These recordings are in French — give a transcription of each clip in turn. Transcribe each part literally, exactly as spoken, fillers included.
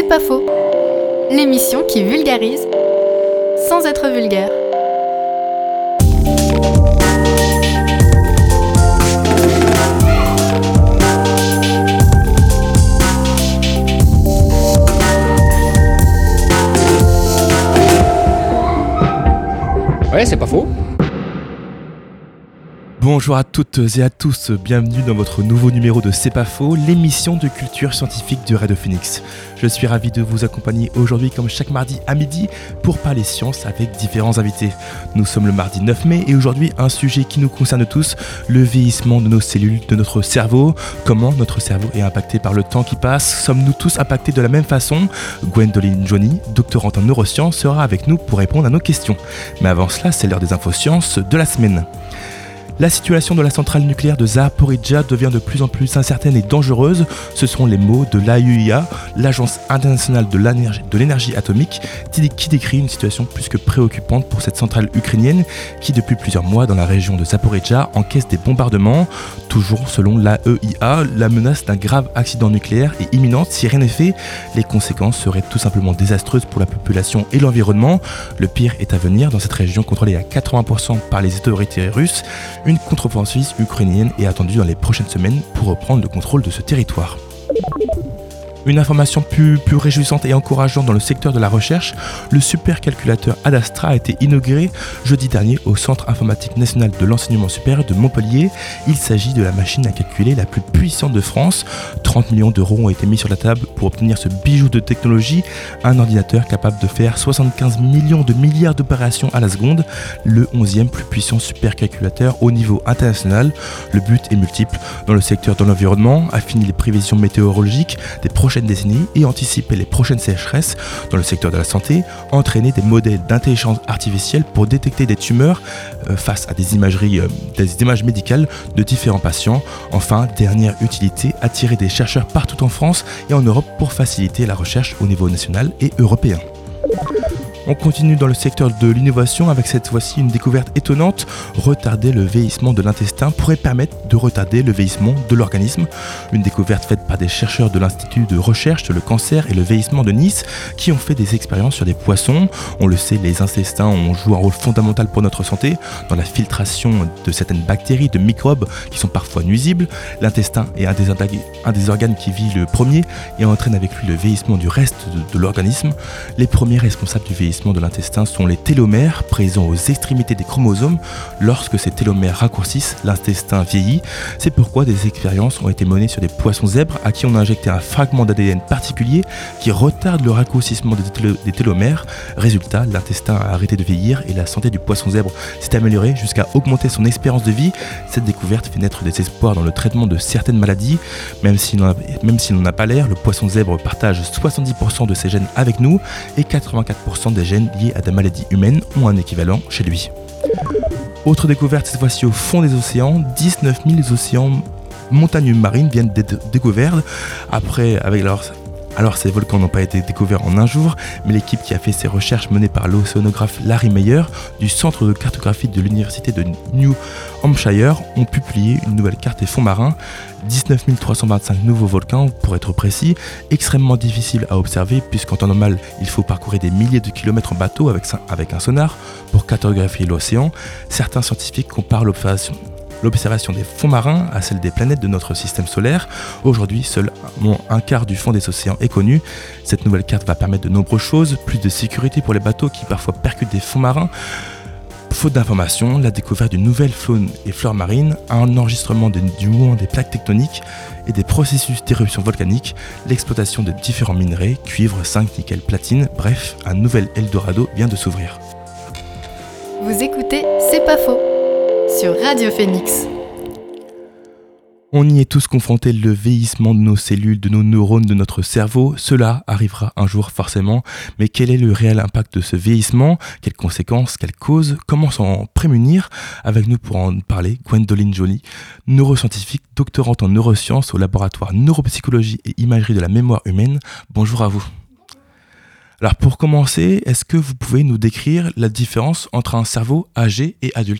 pas faux. L'émission qui vulgarise sans être vulgaire. Ouais, c'est pas faux. Bonjour à toutes et à tous, bienvenue dans votre nouveau numéro de C'est pas faux, l'émission de culture scientifique de Radio Phoenix. Je suis ravi de vous accompagner aujourd'hui comme chaque mardi à midi pour parler science avec différents invités. Nous sommes le mardi neuf mai et aujourd'hui un sujet qui nous concerne tous, le vieillissement de nos cellules, de notre cerveau. Comment notre cerveau est impacté par le temps qui passe? Sommes-nous tous impactés de la même façon? Gwendoline Johnny, doctorante en neurosciences, sera avec nous pour répondre à nos questions. Mais avant cela, c'est l'heure des infosciences de la semaine. La situation de la centrale nucléaire de Zaporizhzhia devient de plus en plus incertaine et dangereuse. Ce sont les mots de l'A I U I A, l'Agence internationale de l'énergie, de l'énergie atomique, qui décrit une situation plus que préoccupante pour cette centrale ukrainienne qui, depuis plusieurs mois, dans la région de Zaporizhzhia, encaisse des bombardements. Toujours selon l'A E I A, la menace d'un grave accident nucléaire est imminente. Si rien n'est fait, les conséquences seraient tout simplement désastreuses pour la population et l'environnement. Le pire est à venir dans cette région contrôlée à quatre-vingts pour cent par les autorités russes. Une contre-offensive ukrainienne est attendue dans les prochaines semaines pour reprendre le contrôle de ce territoire. Une information plus, plus réjouissante et encourageante dans le secteur de la recherche, le supercalculateur Adastra a été inauguré jeudi dernier au Centre informatique national de l'enseignement supérieur de Montpellier. Il s'agit de la machine à calculer la plus puissante de France. trente millions d'euros ont été mis sur la table pour obtenir ce bijou de technologie, un ordinateur capable de faire soixante-quinze millions de milliards d'opérations à la seconde, le onzième plus puissant supercalculateur au niveau international. Le but est multiple dans le secteur de l'environnement, affiner les prévisions météorologiques des prochaines décennies et anticiper les prochaines sécheresses. Dans le secteur de la santé, entraîner des modèles d'intelligence artificielle pour détecter des tumeurs euh, face à des imageries, euh, des images médicales de différents patients. Enfin, dernière utilité, attirer des chercheurs partout en France et en Europe pour faciliter la recherche au niveau national et européen. On continue dans le secteur de l'innovation avec cette fois-ci une découverte étonnante. Retarder le vieillissement de l'intestin pourrait permettre de retarder le vieillissement de l'organisme. Une découverte faite par des chercheurs de l'Institut de recherche sur le cancer et le vieillissement de Nice qui ont fait des expériences sur des poissons. On le sait, les intestins ont joué un rôle fondamental pour notre santé dans la filtration de certaines bactéries, de microbes qui sont parfois nuisibles. L'intestin est un des, un des organes qui vit le premier et entraîne avec lui le vieillissement du reste de, de l'organisme. Les premiers responsables du vieillissement de l'intestin sont les télomères présents aux extrémités des chromosomes. Lorsque ces télomères raccourcissent, l'intestin vieillit. C'est pourquoi des expériences ont été menées sur des poissons zèbres à qui on a injecté un fragment d'A D N particulier qui retarde le raccourcissement des, télo- des télomères. Résultat, l'intestin a arrêté de vieillir et la santé du poisson zèbre s'est améliorée jusqu'à augmenter son espérance de vie. Cette découverte fait naître des espoirs dans le traitement de certaines maladies. Même s'il n'en a, même s'il n'en a pas l'air, le poisson zèbre partage soixante-dix pour cent de ses gènes avec nous et quatre-vingt-quatre pour cent des gènes liés à des maladies humaines ont un équivalent chez lui. Autre découverte cette fois-ci au fond des océans, dix-neuf mille océans montagnes marines viennent d'être découvertes après avec leur Alors ces volcans n'ont pas été découverts en un jour, mais l'équipe qui a fait ces recherches menées par l'océanographe Larry Meyer du centre de cartographie de l'université de New Hampshire ont publié une nouvelle carte des fonds marins. dix-neuf mille trois cent vingt-cinq nouveaux volcans pour être précis, extrêmement difficile à observer puisqu'en temps normal il faut parcourir des milliers de kilomètres en bateau avec, avec un sonar pour cartographier l'océan. Certains scientifiques comparent l'observation L'observation des fonds marins à celle des planètes de notre système solaire. Aujourd'hui, seul un quart du fond des océans est connu. Cette nouvelle carte va permettre de nombreuses choses, plus de sécurité pour les bateaux qui parfois percutent des fonds marins. Faute d'informations, la découverte d'une nouvelle faune et flore marine, un enregistrement de, du mouvement des plaques tectoniques et des processus d'éruption volcanique, l'exploitation de différents minerais, cuivre, zinc, nickel, platine, bref, un nouvel Eldorado vient de s'ouvrir. Vous écoutez C'est pas faux sur Radio Phoenix. On y est tous confrontés, le vieillissement de nos cellules, de nos neurones, de notre cerveau. Cela arrivera un jour forcément. Mais quel est le réel impact de ce vieillissement? Quelles conséquences? Quelles causes? Comment s'en prémunir? Avec nous pour en parler, Gwendoline Johnny, neuroscientifique, doctorante en neurosciences au laboratoire neuropsychologie et imagerie de la mémoire humaine. Bonjour à vous. Alors pour commencer, est-ce que vous pouvez nous décrire la différence entre un cerveau âgé et adulte ?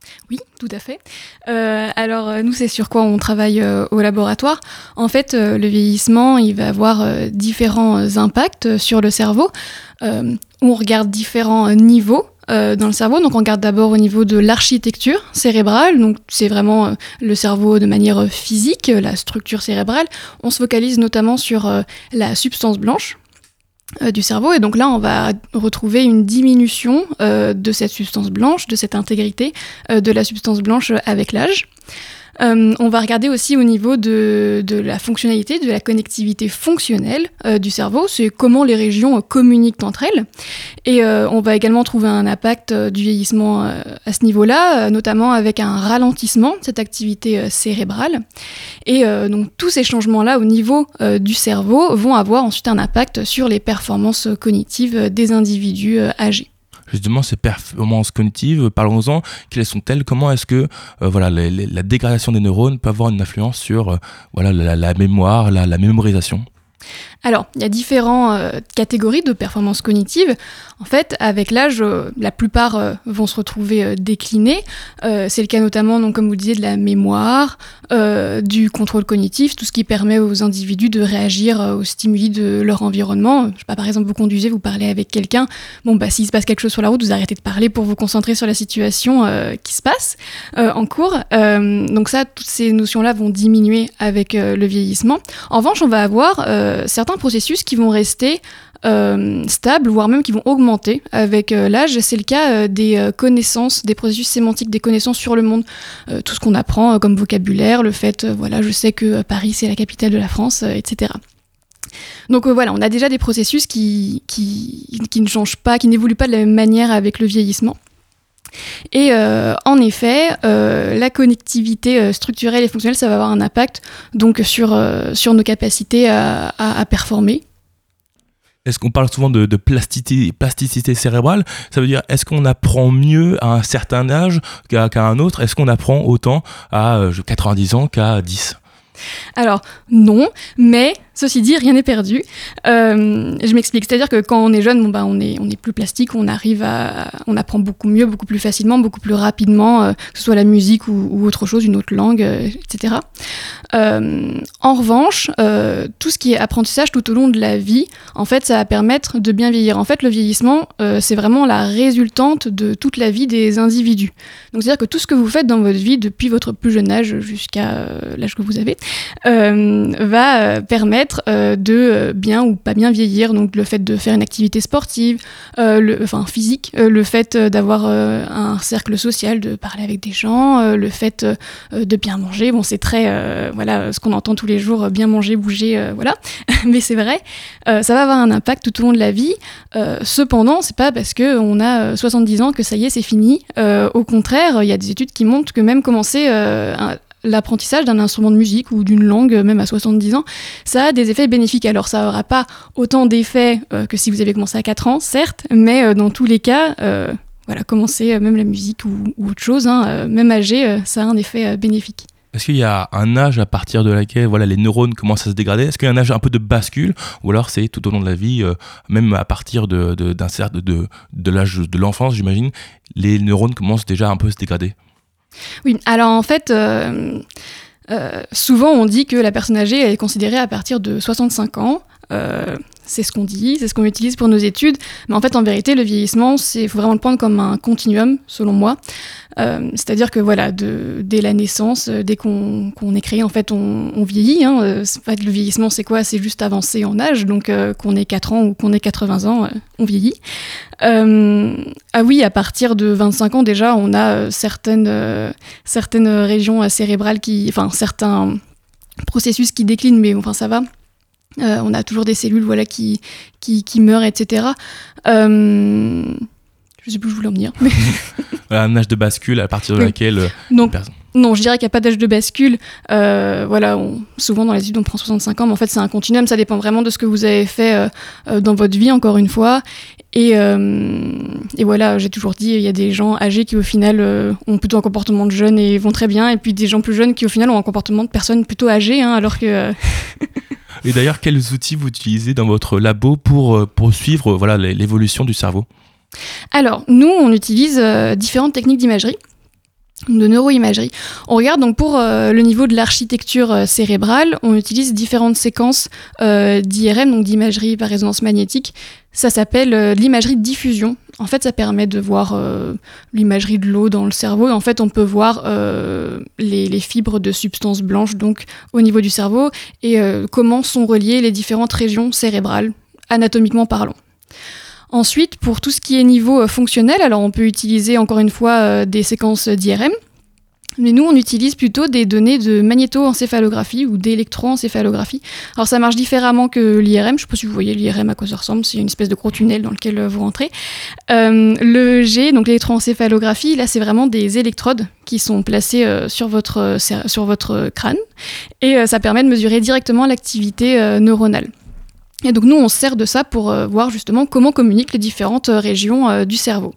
Oui, tout à fait. Euh, alors, nous, c'est sur quoi on travaille euh, au laboratoire. En fait, euh, le vieillissement, il va avoir euh, différents impacts sur le cerveau. Euh, on regarde différents niveaux euh, dans le cerveau. Donc, on regarde d'abord au niveau de l'architecture cérébrale. Donc, c'est vraiment euh, le cerveau de manière physique, la structure cérébrale. On se focalise notamment sur euh, la substance blanche Euh, du cerveau, et donc là on va retrouver une diminution euh, de cette substance blanche, de cette intégrité euh, de la substance blanche avec l'âge. Euh, on va regarder aussi au niveau de, de la fonctionnalité, de la connectivité fonctionnelle euh, du cerveau, c'est comment les régions euh, communiquent entre elles. Et euh, on va également trouver un impact euh, du vieillissement euh, à ce niveau-là, euh, notamment avec un ralentissement de cette activité euh, cérébrale. Et euh, donc tous ces changements-là au niveau euh, du cerveau vont avoir ensuite un impact sur les performances cognitives des individus euh, âgés. Justement, ces performances cognitives, parlons-en, quelles sont-elles? Comment est-ce que euh, voilà, les, les, la dégradation des neurones peut avoir une influence sur euh, voilà, la, la mémoire, la, la mémorisation? Alors, il y a différentes euh, catégories de performances cognitives. En fait, avec l'âge, euh, la plupart euh, vont se retrouver euh, déclinées. Euh, c'est le cas notamment, donc, comme vous le disiez, de la mémoire, euh, du contrôle cognitif, tout ce qui permet aux individus de réagir euh, aux stimuli de leur environnement. Je sais pas, par exemple, vous conduisez, vous parlez avec quelqu'un. Bon, bah, s'il se passe quelque chose sur la route, vous arrêtez de parler pour vous concentrer sur la situation euh, qui se passe euh, en cours. Euh, donc ça, toutes ces notions-là vont diminuer avec euh, le vieillissement. En revanche, on va avoir euh, certains processus qui vont rester euh, stables, voire même qui vont augmenter avec euh, l'âge. C'est le cas euh, des euh, connaissances, des processus sémantiques, des connaissances sur le monde. Euh, tout ce qu'on apprend euh, comme vocabulaire, le fait, euh, voilà, je sais que euh, Paris c'est la capitale de la France, euh, et cetera. Donc euh, voilà, on a déjà des processus qui, qui, qui ne changent pas, qui n'évoluent pas de la même manière avec le vieillissement. Et euh, en effet, euh, la connectivité euh, structurelle et fonctionnelle, ça va avoir un impact donc, sur, euh, sur nos capacités à, à, à performer. Est-ce qu'on parle souvent de, de plasticité, plasticité cérébrale? Ça veut dire, est-ce qu'on apprend mieux à un certain âge qu'à, qu'à un autre? Est-ce qu'on apprend autant à euh, quatre-vingt-dix ans qu'à dix? Alors, non, mais ceci dit, rien n'est perdu. Euh, je m'explique, c'est-à-dire que quand on est jeune, bon, bah, on est, on est plus plastique, on arrive à, on apprend beaucoup mieux, beaucoup plus facilement, beaucoup plus rapidement, euh, que ce soit la musique ou, ou autre chose, une autre langue, euh, et cetera. Euh, en revanche, euh, tout ce qui est apprentissage tout au long de la vie, en fait, ça va permettre de bien vieillir. En fait, le vieillissement, euh, c'est vraiment la résultante de toute la vie des individus. Donc, c'est-à-dire que tout ce que vous faites dans votre vie, depuis votre plus jeune âge jusqu'à euh, l'âge que vous avez, euh, va euh, permettre Euh, de euh, bien ou pas bien vieillir, donc le fait de faire une activité sportive, euh, le, enfin physique, euh, le fait euh, d'avoir euh, un cercle social, de parler avec des gens, euh, le fait euh, de bien manger, bon c'est très, euh, voilà, ce qu'on entend tous les jours, bien manger, bouger, euh, voilà, mais c'est vrai, euh, ça va avoir un impact tout au long de la vie, euh, cependant c'est pas parce qu'on a soixante-dix ans que ça y est c'est fini, euh, au contraire, il y a des études qui montrent que même commencer euh, un, l'apprentissage d'un instrument de musique ou d'une langue, même à soixante-dix ans, ça a des effets bénéfiques. Alors, ça n'aura pas autant d'effets euh, que si vous avez commencé à quatre ans, certes, mais euh, dans tous les cas, euh, voilà, commencer euh, même la musique ou, ou autre chose, hein, euh, même âgé, euh, ça a un effet euh, bénéfique. Est-ce qu'il y a un âge à partir de laquelle voilà, les neurones commencent à se dégrader? Est-ce qu'il y a un âge un peu de bascule? Ou alors c'est tout au long de la vie, euh, même à partir de, de, d'un certain, de, de l'âge de l'enfance, j'imagine, les neurones commencent déjà un peu à se dégrader? Oui, alors en fait, euh, euh, souvent on dit que la personne âgée est considérée à partir de soixante-cinq ans. Euh, c'est ce qu'on dit, c'est ce qu'on utilise pour nos études. Mais en fait, en vérité, le vieillissement, il faut vraiment le prendre comme un continuum, selon moi. Euh, c'est-à-dire que voilà, de, dès la naissance, dès qu'on, qu'on est créé, en fait, on, on vieillit. Hein. En fait, le vieillissement, c'est quoi? C'est juste avancer en âge. Donc, euh, qu'on ait quatre ans ou qu'on ait quatre-vingts ans, euh, on vieillit. Euh, ah oui, à partir de vingt-cinq ans, déjà, on a euh, certaines, euh, certaines régions euh, cérébrales qui... Enfin, certains processus qui déclinent, mais enfin, ça va. Euh, on a toujours des cellules voilà, qui, qui, qui meurent, et cetera. Euh, je ne sais plus où je voulais en venir. Mais... voilà, un âge de bascule à partir de oui. laquelle... Euh, Donc, personne... Non, je dirais qu'il n'y a pas d'âge de bascule. Euh, voilà, on, souvent dans les études, on prend soixante-cinq ans, mais en fait, c'est un continuum. Ça dépend vraiment de ce que vous avez fait euh, euh, dans votre vie, encore une fois. Et, euh, et voilà, j'ai toujours dit, il y a des gens âgés qui, au final, euh, ont plutôt un comportement de jeunes et vont très bien. Et puis des gens plus jeunes qui, au final, ont un comportement de personnes plutôt âgées, hein, alors que... Euh... Et d'ailleurs, quels outils vous utilisez dans votre labo pour, pour suivre voilà, l'évolution du cerveau? Alors, nous, on utilise euh, différentes techniques d'imagerie. de neuroimagerie. On regarde donc pour euh, le niveau de l'architecture euh, cérébrale, on utilise différentes séquences euh, d'I R M, donc d'imagerie par résonance magnétique. Ça s'appelle euh, l'imagerie de diffusion. En fait, ça permet de voir euh, l'imagerie de l'eau dans le cerveau. Et en fait, on peut voir euh, les, les fibres de substances blanches donc, au niveau du cerveau et euh, comment sont reliées les différentes régions cérébrales, anatomiquement parlant. Ensuite, pour tout ce qui est niveau euh, fonctionnel, alors on peut utiliser encore une fois euh, des séquences d'I R M, mais nous on utilise plutôt des données de magnétoencéphalographie ou d'électroencéphalographie. Alors ça marche différemment que l'I R M, je ne sais pas si vous voyez l'I R M à quoi ça ressemble, c'est une espèce de gros tunnel dans lequel euh, vous rentrez. Euh, le G, donc l'électroencéphalographie, là c'est vraiment des électrodes qui sont placées euh, sur, votre, euh, sur votre crâne, et euh, ça permet de mesurer directement l'activité euh, neuronale. Et donc nous, on se sert de ça pour euh, voir justement comment communiquent les différentes euh, régions euh, du cerveau.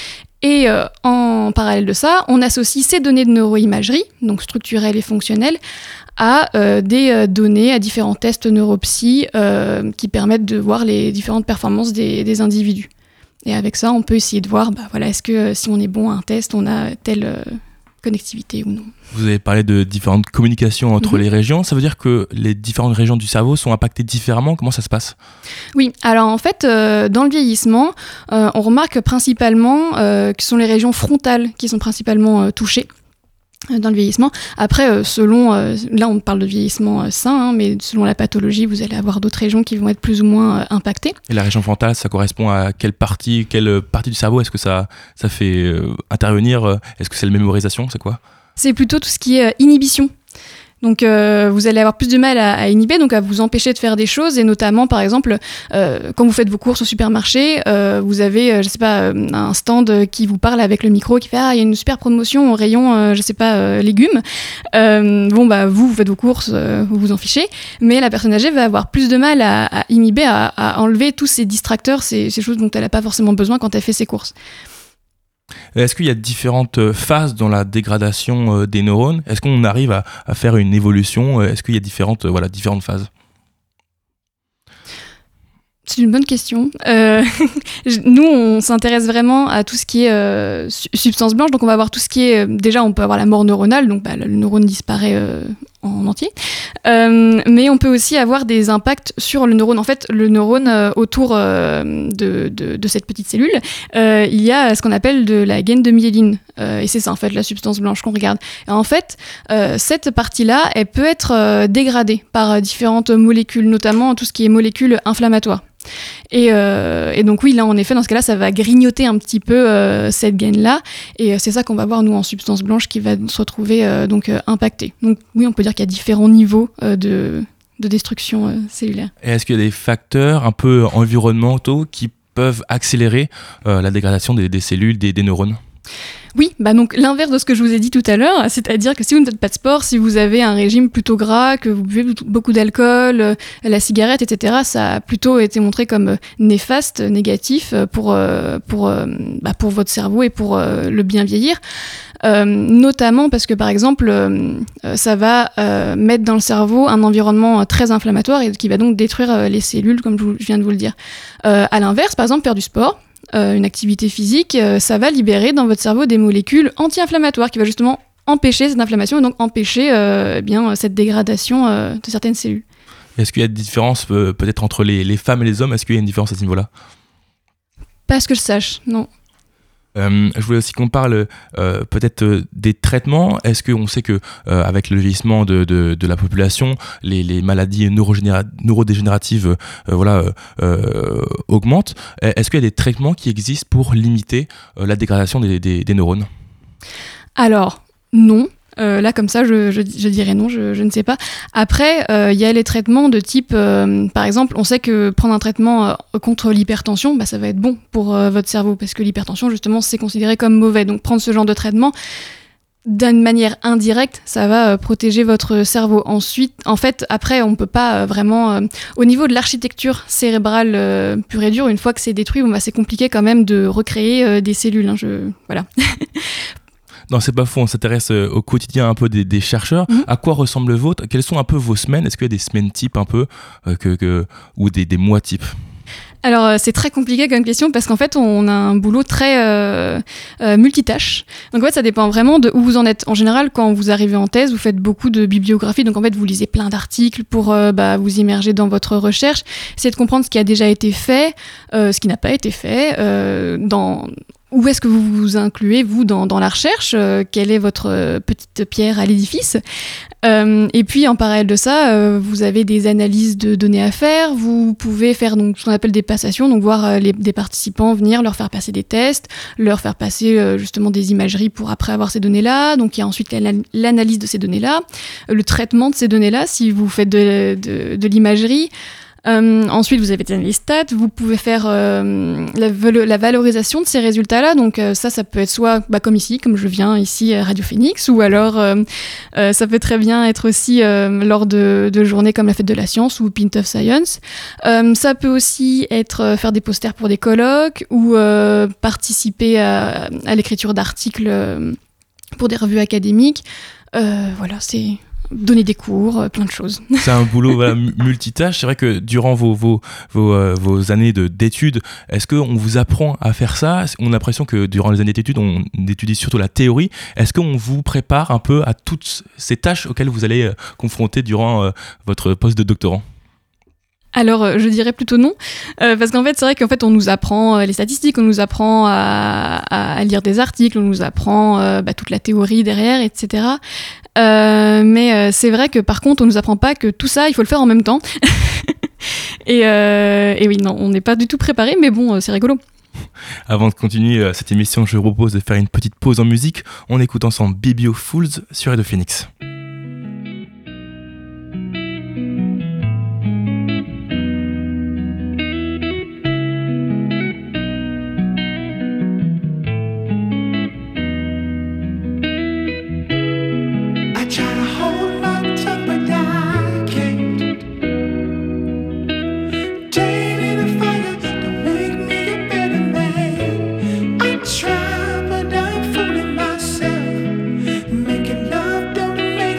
Et euh, en parallèle de ça, on associe ces données de neuroimagerie, donc structurelles et fonctionnelles, à euh, des euh, données, à différents tests neuropsy euh, qui permettent de voir les différentes performances des, des individus. Et avec ça, on peut essayer de voir, bah, voilà, est-ce que euh, si on est bon à un test, on a telle euh, connectivité ou non. Vous avez parlé de différentes communications entre Mm-hmm. les régions. Ça veut dire que les différentes régions du cerveau sont impactées différemment? Comment ça se passe? Oui, alors en fait, euh, dans le vieillissement, euh, on remarque principalement euh, que ce sont les régions frontales qui sont principalement euh, touchées euh, dans le vieillissement. Après, euh, selon, euh, là on parle de vieillissement euh, sain, hein, mais selon la pathologie, vous allez avoir d'autres régions qui vont être plus ou moins euh, impactées. Et la région frontale, ça correspond à quelle partie, quelle partie du cerveau? Est-ce que ça, ça fait euh, intervenir? Est-ce que c'est la mémorisation? C'est quoi? C'est plutôt tout ce qui est euh, inhibition. Donc euh, vous allez avoir plus de mal à, à inhiber, donc à vous empêcher de faire des choses, et notamment par exemple euh, quand vous faites vos courses au supermarché, euh, vous avez euh, je sais pas euh, un stand qui vous parle avec le micro qui fait ah il y a une super promotion au rayon euh, je sais pas euh, légumes. Euh, bon bah vous vous faites vos courses, euh, vous vous en fichez, mais la personne âgée va avoir plus de mal à, à inhiber, à, à enlever tous ces distracteurs, ces, ces choses dont elle n'a pas forcément besoin quand elle fait ses courses. Est-ce qu'il y a différentes phases dans la dégradation des neurones? Est-ce qu'on arrive à, à faire une évolution? Est-ce qu'il y a différentes, voilà, différentes phases? C'est une bonne question. Euh, nous, on s'intéresse vraiment à tout ce qui est euh, substance blanche. Donc, on va avoir tout ce qui est... Déjà, on peut avoir la mort neuronale. Donc, bah, le neurone disparaît euh, en entier. Euh, mais on peut aussi avoir des impacts sur le neurone. En fait, le neurone, euh, autour euh, de, de, de cette petite cellule, euh, il y a ce qu'on appelle de la gaine de myéline. Euh, et c'est ça, en fait, la substance blanche qu'on regarde. Et en fait, euh, cette partie-là, elle peut être euh, dégradée par différentes molécules, notamment tout ce qui est molécules inflammatoires. Et, euh, et donc oui, là en effet, dans ce cas-là, ça va grignoter un petit peu euh, cette gaine-là, et euh, c'est ça qu'on va voir nous en substance blanche qui va se retrouver euh, donc euh, impactée. Donc oui, on peut dire qu'il y a différents niveaux euh, de, de destruction euh, cellulaire. Et est-ce qu'il y a des facteurs un peu environnementaux qui peuvent accélérer euh, la dégradation des, des cellules, des, des neurones? Oui, bah donc l'inverse de ce que je vous ai dit tout à l'heure, c'est-à-dire que si vous ne faites pas de sport, si vous avez un régime plutôt gras, que vous buvez beaucoup d'alcool, euh, la cigarette, et cetera, ça a plutôt été montré comme néfaste, négatif pour, euh, pour, euh, bah pour votre cerveau et pour euh, le bien vieillir. Euh, notamment parce que par exemple, euh, ça va euh, mettre dans le cerveau un environnement très inflammatoire et qui va donc détruire euh, les cellules, comme je, vous, je viens de vous le dire. Euh, à l'inverse, par exemple, faire du sport, Euh, une activité physique, euh, ça va libérer dans votre cerveau des molécules anti-inflammatoires qui va justement empêcher cette inflammation et donc empêcher euh, eh bien, cette dégradation euh, de certaines cellules. Est-ce qu'il y a des différences euh, peut-être entre les, les femmes et les hommes? Est-ce qu'il y a une différence à ce niveau-là? Pas à ce que je sache, non. Euh, je voulais aussi qu'on parle euh, peut-être euh, des traitements. Est-ce qu'on sait que euh, avec le vieillissement de, de, de la population, les, les maladies neurogénéra- neurodégénératives euh, voilà, euh, augmentent? Est-ce qu'il y a des traitements qui existent pour limiter euh, la dégradation des, des, des neurones? Alors, non. Euh, là, comme ça, je, je, je dirais non, je, je ne sais pas. Après, il euh, y a les traitements de type, euh, par exemple, on sait que prendre un traitement euh, contre l'hypertension, bah, ça va être bon pour euh, votre cerveau, parce que l'hypertension, justement, c'est considéré comme mauvais. Donc, prendre ce genre de traitement, d'une manière indirecte, ça va euh, protéger votre cerveau. Ensuite, en fait, après, on ne peut pas euh, vraiment... Euh, au niveau de l'architecture cérébrale euh, pure et dure, une fois que c'est détruit, bon, bah, c'est compliqué quand même de recréer euh, des cellules. Hein, je... Voilà. Non, c'est pas faux, on s'intéresse au quotidien un peu des, des chercheurs. Mmh. À quoi ressemble le vôtre? Quelles sont un peu vos semaines? Est-ce qu'il y a des semaines types un peu euh, que, que, ou des, des mois types? Alors, euh, c'est très compliqué comme question parce qu'en fait, on a un boulot très euh, euh, multitâche. Donc, en fait, ça dépend vraiment de où vous en êtes. En général, quand vous arrivez en thèse, vous faites beaucoup de bibliographie. Donc, en fait, vous lisez plein d'articles pour euh, bah, vous immerger dans votre recherche. Essayez de comprendre ce qui a déjà été fait, euh, ce qui n'a pas été fait, euh, dans... Où est-ce que vous vous incluez, vous, dans, dans la recherche euh, Quelle est votre euh, petite pierre à l'édifice euh, Et puis, en parallèle de ça, euh, vous avez des analyses de données à faire. Vous pouvez faire donc, ce qu'on appelle des passations, donc voir euh, les, des participants venir, leur faire passer des tests, leur faire passer euh, justement des imageries pour après avoir ces données-là. Donc, il y a ensuite l'analyse de ces données-là, euh, le traitement de ces données-là, si vous faites de, de, de l'imagerie. Euh, ensuite, vous avez des stats, vous pouvez faire euh, la, la valorisation de ces résultats-là. Donc euh, ça, ça peut être soit bah, comme ici, comme je viens ici à Radio Phoenix, ou alors euh, euh, ça peut très bien être aussi euh, lors de, de journées comme la Fête de la Science ou Pint of Science. Euh, ça peut aussi être euh, faire des posters pour des colloques ou euh, participer à, à l'écriture d'articles euh, pour des revues académiques. Euh, voilà, c'est... donner des cours, plein de choses. C'est un boulot voilà, multitâche. C'est vrai que durant vos, vos, vos, euh, vos années de, d'études, est-ce qu'on vous apprend à faire ça ? On a l'impression que durant les années d'études, on étudie surtout la théorie. Est-ce qu'on vous prépare un peu à toutes ces tâches auxquelles vous allez euh, confronter durant euh, votre poste de doctorant ? Alors, euh, je dirais plutôt non, euh, parce qu'en fait, c'est vrai qu'en fait, on nous apprend euh, les statistiques, on nous apprend à, à lire des articles, on nous apprend euh, bah, toute la théorie derrière, et cetera. Euh, mais euh, c'est vrai que par contre, on nous apprend pas que tout ça, il faut le faire en même temps. et, euh, et oui, non, on n'est pas du tout préparé, mais bon, euh, c'est rigolo. Avant de continuer euh, cette émission, je vous propose de faire une petite pause en musique. On écoute ensemble Bibio Fools sur Radio Phoenix. Try, but I'm fooling myself. Making love don't make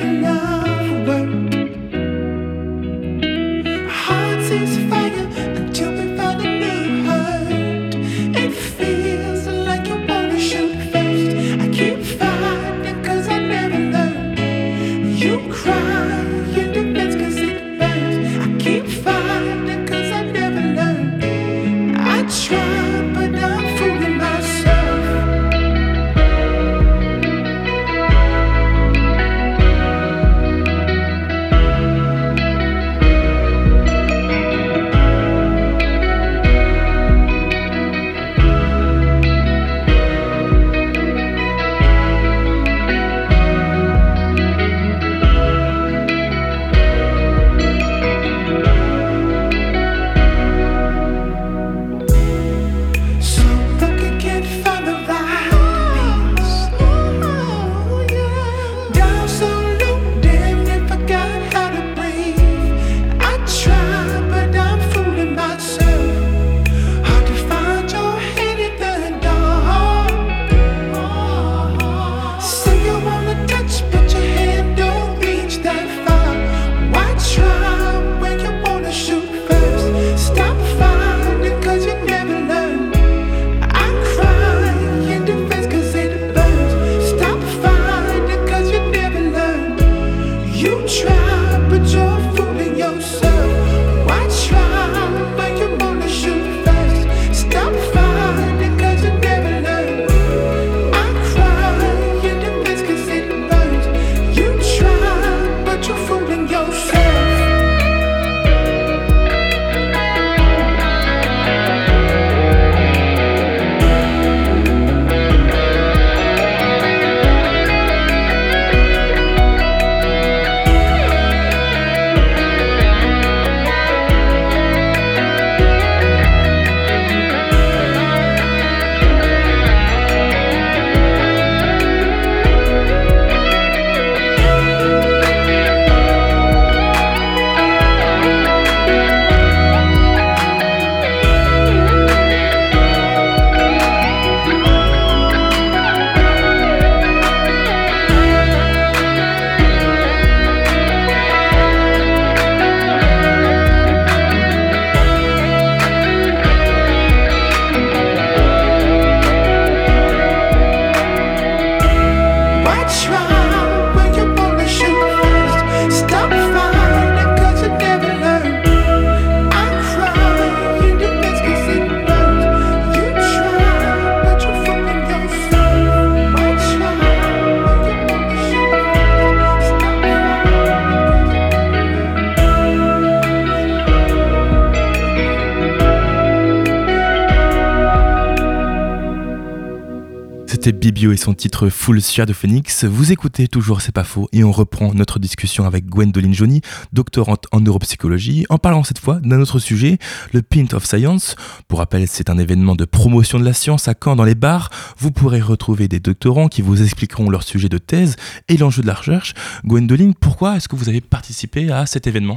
C'était Bibio et son titre Full sur Radio Phoenix. Vous écoutez toujours C'est pas faux et on reprend notre discussion avec Gwendoline Johnny, doctorante en neuropsychologie, en parlant cette fois d'un autre sujet, le Pint of Science. Pour rappel, c'est un événement de promotion de la science à Caen dans les bars. Vous pourrez retrouver des doctorants qui vous expliqueront leur sujet de thèse et l'enjeu de la recherche. Gwendoline, pourquoi est-ce que vous avez participé à cet événement ?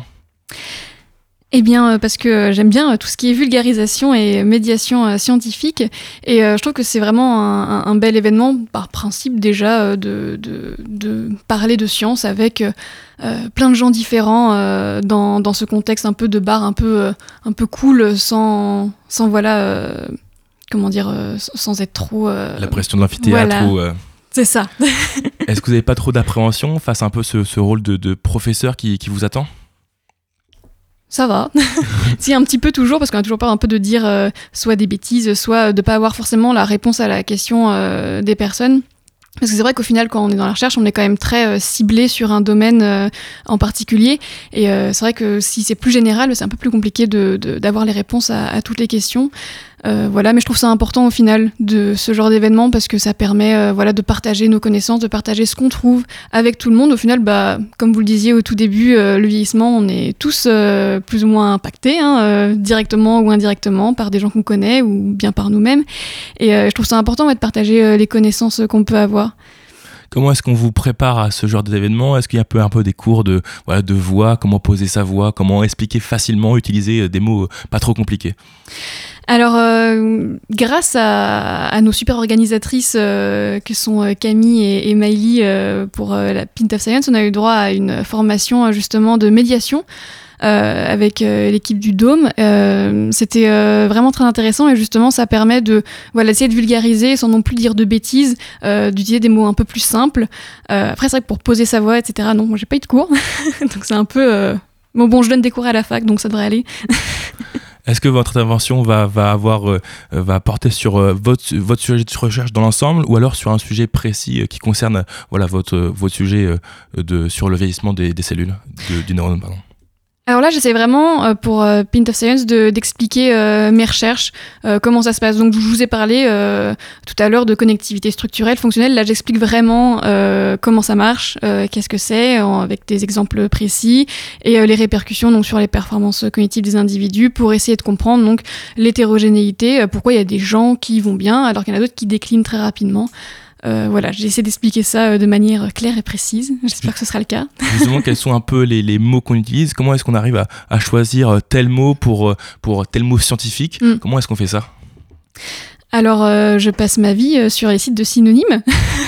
Eh bien, parce que j'aime bien tout ce qui est vulgarisation et médiation scientifique. Et je trouve que c'est vraiment un, un bel événement, par principe déjà, de, de, de parler de science avec euh, plein de gens différents euh, dans, dans ce contexte un peu de bar, un peu, un peu cool, sans, sans voilà, euh, comment dire, euh, sans être trop... Euh, La pression de l'amphithéâtre voilà. ou... Euh... C'est ça. Est-ce que vous n'avez pas trop d'appréhension face à un peu ce, ce rôle de, de professeur qui, qui vous attend ? Ça va. Si, un petit peu toujours, parce qu'on a toujours peur un peu de dire euh, soit des bêtises, soit de ne pas avoir forcément la réponse à la question euh, des personnes. Parce que c'est vrai qu'au final, quand on est dans la recherche, on est quand même très euh, ciblé sur un domaine euh, en particulier. Et euh, c'est vrai que si c'est plus général, c'est un peu plus compliqué de, de, d'avoir les réponses à, à toutes les questions. Euh, voilà, mais je trouve ça important au final de ce genre d'événement parce que ça permet euh, voilà, de partager nos connaissances, de partager ce qu'on trouve avec tout le monde. Au final, bah, comme vous le disiez au tout début, euh, le vieillissement, on est tous euh, plus ou moins impactés, hein, euh, directement ou indirectement, par des gens qu'on connaît ou bien par nous-mêmes. Et euh, je trouve ça important ouais, de partager euh, les connaissances qu'on peut avoir. Comment est-ce qu'on vous prépare à ce genre d'événement ? Est-ce qu'il y a un peu, un peu des cours de, voilà, de voix, comment poser sa voix, comment expliquer facilement, utiliser des mots pas trop compliqués ? Alors, euh, grâce à, à nos super organisatrices euh, que sont euh, Camille et, et Maïli euh, pour euh, la Pint of Science, on a eu droit à une formation justement de médiation euh, avec euh, l'équipe du Dôme. Euh, c'était euh, vraiment très intéressant et justement ça permet de voilà, essayer de vulgariser sans non plus dire de bêtises, euh, d'utiliser des mots un peu plus simples. Euh, après, c'est vrai que pour poser sa voix, et cetera, non, moi j'ai pas eu de cours, donc c'est un peu... Euh... Bon, bon, je donne des cours à la fac, donc ça devrait aller. Est-ce que votre intervention va, va, avoir, euh, va porter sur euh, votre, votre sujet de recherche dans l'ensemble ou alors sur un sujet précis euh, qui concerne euh, voilà, votre, votre sujet euh, de, sur le vieillissement des, des cellules, de, du neurone, pardon. Alors là, j'essaie vraiment, euh, pour euh, Pint of Science, de, d'expliquer euh, mes recherches, euh, comment ça se passe. Donc, je vous ai parlé euh, tout à l'heure de connectivité structurelle, fonctionnelle. Là, j'explique vraiment euh, comment ça marche, euh, qu'est-ce que c'est, en, avec des exemples précis, et euh, les répercussions donc, sur les performances cognitives des individus, pour essayer de comprendre donc, l'hétérogénéité, euh, pourquoi il y a des gens qui vont bien, alors qu'il y en a d'autres qui déclinent très rapidement. Euh, voilà, j'essaie d'expliquer ça euh, de manière claire et précise. J'espère que ce sera le cas. Justement, quels sont un peu les, les mots qu'on utilise ? Comment est-ce qu'on arrive à, à choisir tel mot pour, pour tel mot scientifique ? mm. Comment est-ce qu'on fait ça ? Alors, euh, je passe ma vie euh, sur les sites de synonymes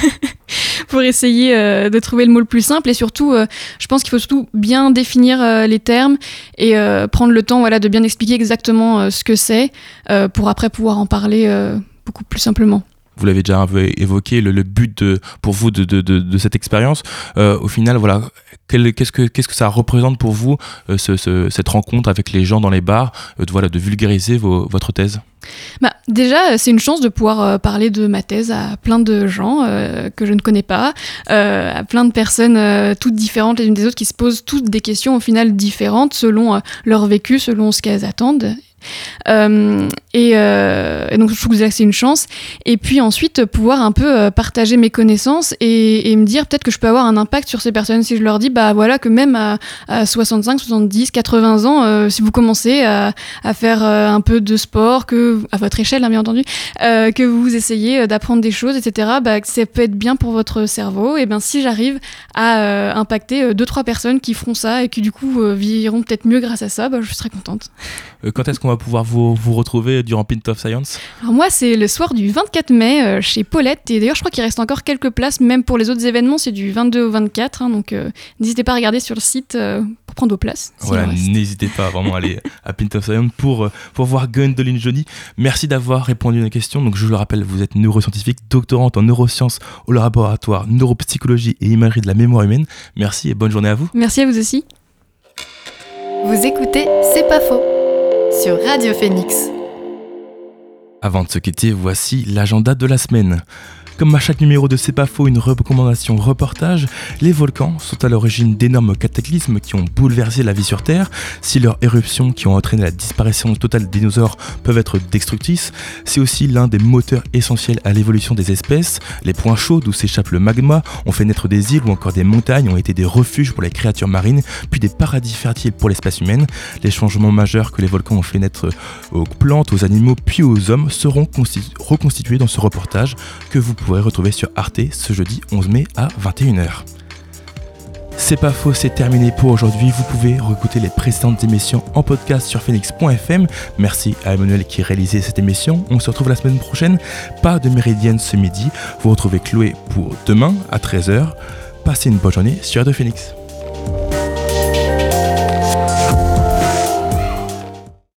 pour essayer euh, de trouver le mot le plus simple. Et surtout, euh, je pense qu'il faut surtout bien définir euh, les termes et euh, prendre le temps voilà, de bien expliquer exactement euh, ce que c'est euh, pour après pouvoir en parler euh, beaucoup plus simplement. Vous l'avez déjà un peu évoqué, le, le but de, pour vous de, de, de, de cette expérience. Euh, au final, voilà, quel, qu'est-ce, que, qu'est-ce que ça représente pour vous, euh, ce, ce, cette rencontre avec les gens dans les bars, euh, de, voilà, de vulgariser vos, votre thèse ? Bah, déjà, c'est une chance de pouvoir euh, parler de ma thèse à plein de gens euh, que je ne connais pas, euh, à plein de personnes euh, toutes différentes les unes des autres qui se posent toutes des questions au final différentes selon euh, leur vécu, selon ce qu'elles attendent. Euh, et, euh, et donc je trouve que c'est une chance et puis ensuite pouvoir un peu euh, partager mes connaissances et, et me dire peut-être que je peux avoir un impact sur ces personnes si je leur dis bah voilà que même à, à soixante-cinq, soixante-dix, quatre-vingts ans euh, si vous commencez à, à faire euh, un peu de sport que, à votre échelle hein, bien entendu euh, que vous essayez d'apprendre des choses etc bah, que ça peut être bien pour votre cerveau et ben si j'arrive à euh, impacter deux trois personnes qui feront ça et qui du coup euh, vieilliront peut-être mieux grâce à ça bah, je serai contente. Euh, quand est-ce qu'on va pouvoir vous, vous retrouver durant Pint of Science ? Alors moi, c'est le soir du vingt-quatre mai euh, chez Paulette. Et d'ailleurs, je crois qu'il reste encore quelques places, même pour les autres événements. C'est du vingt-deux au vingt-quatre. Hein, donc, euh, n'hésitez pas à regarder sur le site euh, pour prendre vos places. Voilà, n'hésitez pas à vraiment aller à Pint of Science pour, pour voir Gwendoline Johnny. Merci d'avoir répondu à nos questions. Donc, je le rappelle, vous êtes neuroscientifique, doctorante en neurosciences au laboratoire neuropsychologie et imagerie de la mémoire humaine. Merci et bonne journée à vous. Merci à vous aussi. Vous écoutez C'est pas faux sur Radio Phoenix. Avant de se quitter, voici l'agenda de la semaine. Comme à chaque numéro de C'est pas faux, une recommandation reportage, les volcans sont à l'origine d'énormes cataclysmes qui ont bouleversé la vie sur Terre. Si leurs éruptions qui ont entraîné la disparition totale des dinosaures peuvent être destructrices, c'est aussi l'un des moteurs essentiels à l'évolution des espèces. Les points chauds d'où s'échappe le magma ont fait naître des îles ou encore des montagnes, ont été des refuges pour les créatures marines, puis des paradis fertiles pour l'espèce humaine. Les changements majeurs que les volcans ont fait naître aux plantes, aux animaux, puis aux hommes seront constitu- reconstitués dans ce reportage que vous pourrez retrouver sur Arte ce jeudi onze mai à vingt et une heures. C'est pas faux, c'est terminé pour aujourd'hui. Vous pouvez réécouter les précédentes émissions en podcast sur phoenix point f m. Merci à Emmanuel qui réalisait cette émission. On se retrouve la semaine prochaine. Pas de méridienne ce midi. Vous retrouvez Chloé pour demain à treize heures. Passez une bonne journée sur Radio Phoenix.